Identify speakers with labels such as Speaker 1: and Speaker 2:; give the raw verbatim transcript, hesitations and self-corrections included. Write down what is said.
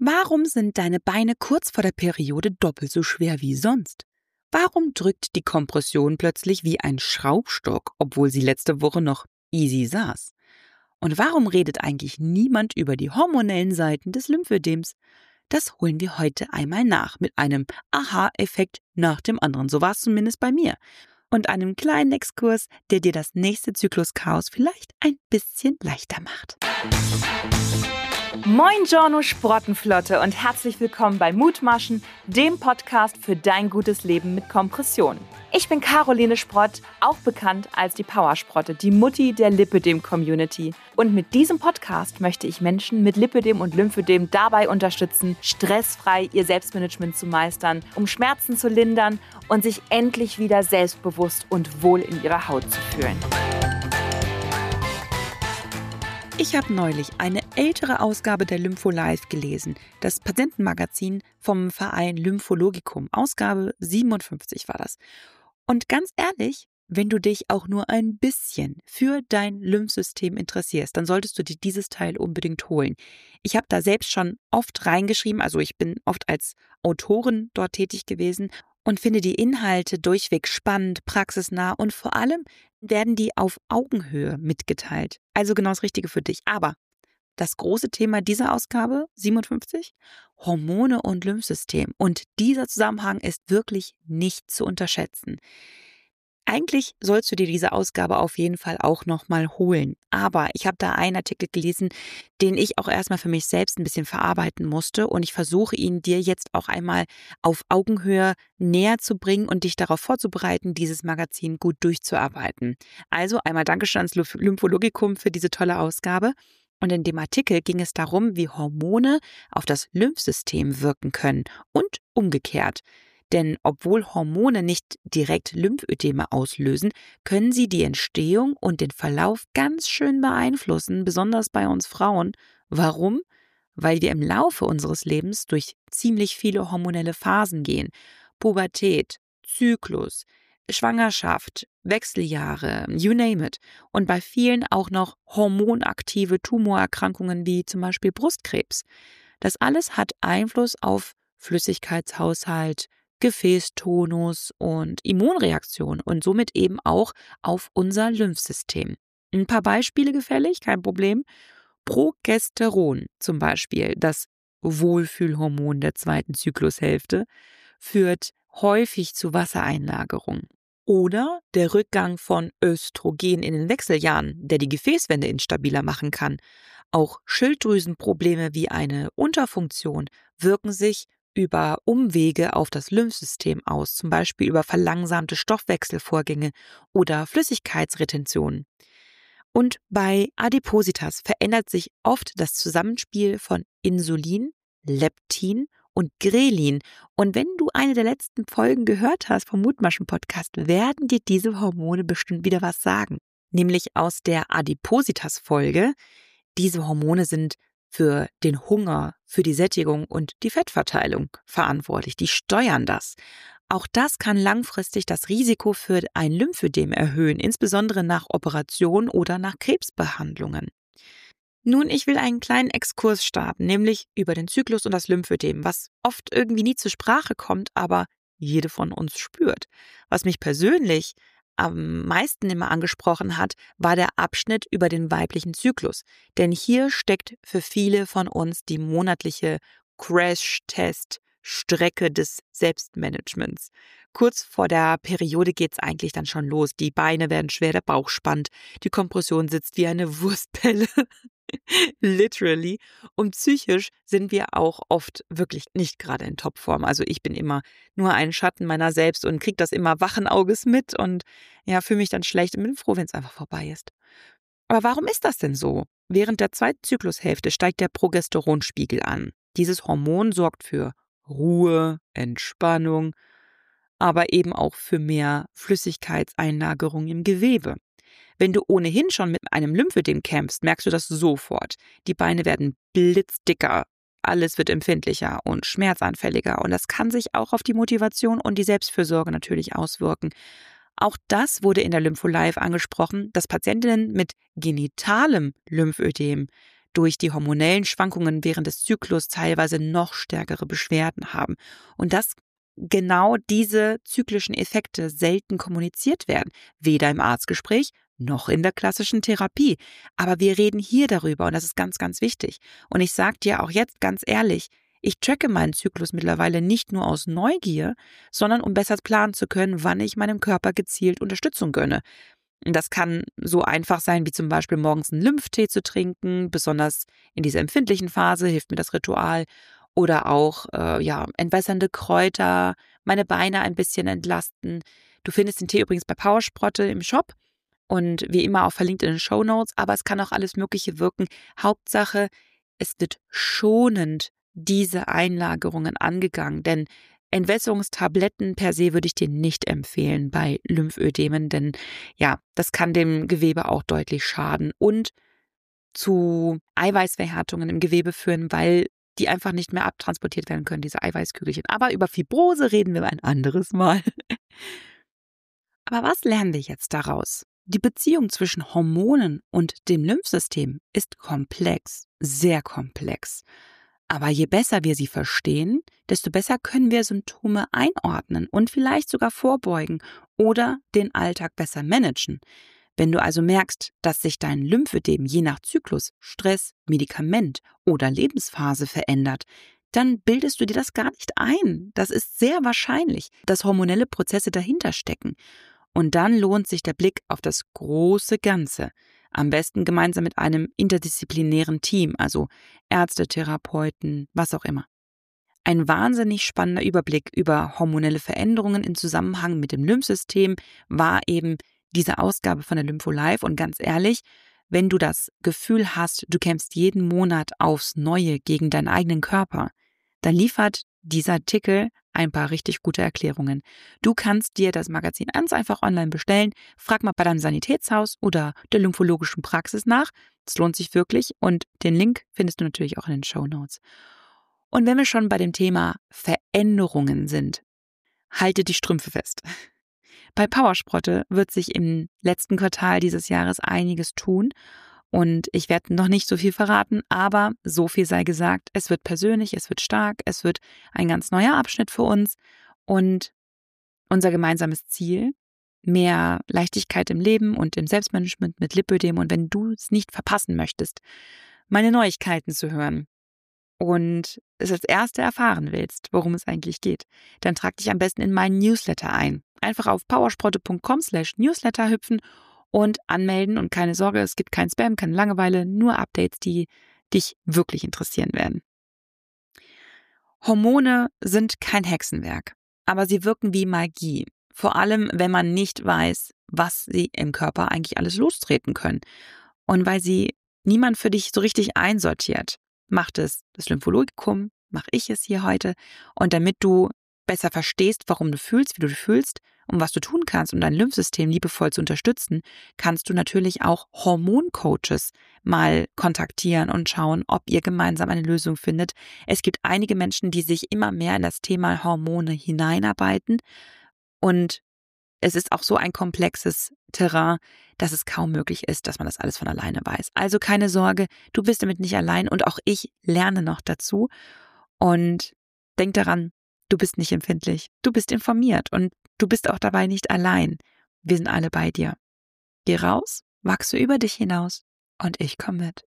Speaker 1: Warum sind deine Beine kurz vor der Periode doppelt so schwer wie sonst? Warum drückt die Kompression plötzlich wie ein Schraubstock, obwohl sie letzte Woche noch easy saß? Und warum redet eigentlich niemand über die hormonellen Seiten des Lymphödems? Das holen wir heute einmal nach mit einem Aha-Effekt nach dem anderen. So war es zumindest bei mir. Und einem kleinen Exkurs, der dir das nächste Zykluschaos vielleicht ein bisschen leichter macht.
Speaker 2: Moin Giorno Sprottenflotte und herzlich willkommen bei Mutmaschen, dem Podcast für dein gutes Leben mit Kompression. Ich bin Caroline Sprott, auch bekannt als die Powersprotte, die Mutti der Lipödem-Community. Und mit diesem Podcast möchte ich Menschen mit Lipödem und Lymphödem dabei unterstützen, stressfrei ihr Selbstmanagement zu meistern, um Schmerzen zu lindern und sich endlich wieder selbstbewusst und wohl in ihrer Haut zu fühlen.
Speaker 1: Ich habe neulich eine ältere Ausgabe der LymphoLife gelesen, das Patientenmagazin vom Verein Lymphologicum. Ausgabe siebenundfünfzig war das. Und ganz ehrlich, wenn du dich auch nur ein bisschen für dein Lymphsystem interessierst, dann solltest du dir dieses Teil unbedingt holen. Ich habe da selbst schon oft reingeschrieben, also ich bin oft als Autorin dort tätig gewesen und finde die Inhalte durchweg spannend, praxisnah und vor allem werden die auf Augenhöhe mitgeteilt. Also genau das Richtige für dich. Aber das große Thema dieser Ausgabe, siebenundfünfzig, Hormone und Lymphsystem. Und dieser Zusammenhang ist wirklich nicht zu unterschätzen. Eigentlich sollst du dir diese Ausgabe auf jeden Fall auch nochmal holen. Aber ich habe da einen Artikel gelesen, den ich auch erstmal für mich selbst ein bisschen verarbeiten musste. Und ich versuche ihn dir jetzt auch einmal auf Augenhöhe näher zu bringen und dich darauf vorzubereiten, dieses Magazin gut durchzuarbeiten. Also einmal Dankeschön ans Lymphologicum für diese tolle Ausgabe. Und in dem Artikel ging es darum, wie Hormone auf das Lymphsystem wirken können und umgekehrt. Denn obwohl Hormone nicht direkt Lymphödeme auslösen, können sie die Entstehung und den Verlauf ganz schön beeinflussen, besonders bei uns Frauen. Warum? Weil wir im Laufe unseres Lebens durch ziemlich viele hormonelle Phasen gehen. Pubertät, Zyklus, Schwangerschaft, Wechseljahre, you name it. Und bei vielen auch noch hormonaktive Tumorerkrankungen wie zum Beispiel Brustkrebs. Das alles hat Einfluss auf Flüssigkeitshaushalt, Gefäßtonus und Immunreaktion und somit eben auch auf unser Lymphsystem. Ein paar Beispiele gefällig, kein Problem. Progesteron zum Beispiel, das Wohlfühlhormon der zweiten Zyklushälfte, führt häufig zu Wassereinlagerung. Oder der Rückgang von Östrogen in den Wechseljahren, der die Gefäßwände instabiler machen kann. Auch Schilddrüsenprobleme wie eine Unterfunktion wirken sich über Umwege auf das Lymphsystem aus, zum Beispiel über verlangsamte Stoffwechselvorgänge oder Flüssigkeitsretention. Und bei Adipositas verändert sich oft das Zusammenspiel von Insulin, Leptin und Grelin. Und wenn du eine der letzten Folgen gehört hast vom Mutmaschen-Podcast, werden dir diese Hormone bestimmt wieder was sagen. Nämlich aus der Adipositas-Folge. Diese Hormone sind für den Hunger, für die Sättigung und die Fettverteilung verantwortlich. Die steuern das. Auch das kann langfristig das Risiko für ein Lymphödem erhöhen, insbesondere nach Operationen oder nach Krebsbehandlungen. Nun, ich will einen kleinen Exkurs starten, nämlich über den Zyklus und das Lymphödem, was oft irgendwie nie zur Sprache kommt, aber jede von uns spürt. Was mich persönlich am meisten immer angesprochen hat, war der Abschnitt über den weiblichen Zyklus. Denn hier steckt für viele von uns die monatliche Crash-Test-Strecke des Selbstmanagements. Kurz vor der Periode geht's eigentlich dann schon los. Die Beine werden schwer, der Bauch spannt, die Kompression sitzt wie eine Wurstpelle. Literally. Und psychisch sind wir auch oft wirklich nicht gerade in Topform. Also ich bin immer nur ein Schatten meiner selbst und kriege das immer wachen Auges mit und ja, fühle mich dann schlecht und bin froh, wenn es einfach vorbei ist. Aber warum ist das denn so? Während der zweiten Zyklushälfte steigt der Progesteronspiegel an. Dieses Hormon sorgt für Ruhe, Entspannung, aber eben auch für mehr Flüssigkeitseinlagerung im Gewebe. Wenn du ohnehin schon mit einem Lymphödem kämpfst, merkst du das sofort. Die Beine werden blitzdicker, alles wird empfindlicher und schmerzanfälliger und das kann sich auch auf die Motivation und die Selbstfürsorge natürlich auswirken. Auch das wurde in der LymphoLife angesprochen, dass Patientinnen mit genitalem Lymphödem durch die hormonellen Schwankungen während des Zyklus teilweise noch stärkere Beschwerden haben. Und dass genau diese zyklischen Effekte selten kommuniziert werden, weder im Arztgespräch noch in der klassischen Therapie. Aber wir reden hier darüber und das ist ganz, ganz wichtig. Und ich sage dir auch jetzt ganz ehrlich, ich tracke meinen Zyklus mittlerweile nicht nur aus Neugier, sondern um besser planen zu können, wann ich meinem Körper gezielt Unterstützung gönne. Das kann so einfach sein, wie zum Beispiel morgens einen Lymphtee zu trinken. Besonders in dieser empfindlichen Phase hilft mir das Ritual. Oder auch äh, ja, entwässernde Kräuter, meine Beine ein bisschen entlasten. Du findest den Tee übrigens bei Powersprotte im Shop und wie immer auch verlinkt in den Shownotes. Aber es kann auch alles Mögliche wirken. Hauptsache, es wird schonend diese Einlagerungen angegangen, denn Entwässerungstabletten per se würde ich dir nicht empfehlen bei Lymphödemen, denn ja, das kann dem Gewebe auch deutlich schaden und zu Eiweißverhärtungen im Gewebe führen, weil die einfach nicht mehr abtransportiert werden können, diese Eiweißkügelchen. Aber über Fibrose reden wir ein anderes Mal. Aber was lernen wir jetzt daraus? Die Beziehung zwischen Hormonen und dem Lymphsystem ist komplex, sehr komplex. Aber je besser wir sie verstehen, desto besser können wir Symptome einordnen und vielleicht sogar vorbeugen oder den Alltag besser managen. Wenn du also merkst, dass sich dein Lymphödem je nach Zyklus, Stress, Medikament oder Lebensphase verändert, dann bildest du dir das gar nicht ein. Das ist sehr wahrscheinlich, dass hormonelle Prozesse dahinter stecken. Und dann lohnt sich der Blick auf das große Ganze. Am besten gemeinsam mit einem interdisziplinären Team, also Ärzte, Therapeuten, was auch immer. Ein wahnsinnig spannender Überblick über hormonelle Veränderungen im Zusammenhang mit dem Lymphsystem war eben diese Ausgabe von der LymphoLife. Und ganz ehrlich, wenn du das Gefühl hast, du kämpfst jeden Monat aufs Neue gegen deinen eigenen Körper, dann liefert dieser Artikel ein paar richtig gute Erklärungen. Du kannst dir das Magazin ganz einfach online bestellen. Frag mal bei deinem Sanitätshaus oder der lymphologischen Praxis nach. Es lohnt sich wirklich und den Link findest du natürlich auch in den Shownotes. Und wenn wir schon bei dem Thema Veränderungen sind, halte die Strümpfe fest. Bei Powersprotte wird sich im letzten Quartal dieses Jahres einiges tun. Und ich werde noch nicht so viel verraten, aber so viel sei gesagt, es wird persönlich, es wird stark, es wird ein ganz neuer Abschnitt für uns und unser gemeinsames Ziel, mehr Leichtigkeit im Leben und im Selbstmanagement mit Lipödem. Und wenn du es nicht verpassen möchtest, meine Neuigkeiten zu hören und es als Erste erfahren willst, worum es eigentlich geht, dann trag dich am besten in meinen Newsletter ein. Einfach auf powersprotte punkt com slash newsletter hüpfen und anmelden und keine Sorge, es gibt kein Spam, keine Langeweile, nur Updates, die dich wirklich interessieren werden. Hormone sind kein Hexenwerk, aber sie wirken wie Magie. Vor allem, wenn man nicht weiß, was sie im Körper eigentlich alles lostreten können. Und weil sie niemand für dich so richtig einsortiert, macht es das Lymphologikum, mache ich es hier heute. Und damit du besser verstehst, warum du fühlst, wie du fühlst und was du tun kannst, um dein Lymphsystem liebevoll zu unterstützen, kannst du natürlich auch Hormoncoaches mal kontaktieren und schauen, ob ihr gemeinsam eine Lösung findet. Es gibt einige Menschen, die sich immer mehr in das Thema Hormone hineinarbeiten und es ist auch so ein komplexes Terrain, dass es kaum möglich ist, dass man das alles von alleine weiß. Also keine Sorge, du bist damit nicht allein und auch ich lerne noch dazu. Und denk daran, du bist nicht empfindlich, du bist informiert und du bist auch dabei nicht allein. Wir sind alle bei dir. Geh raus, wachse über dich hinaus und ich komme mit.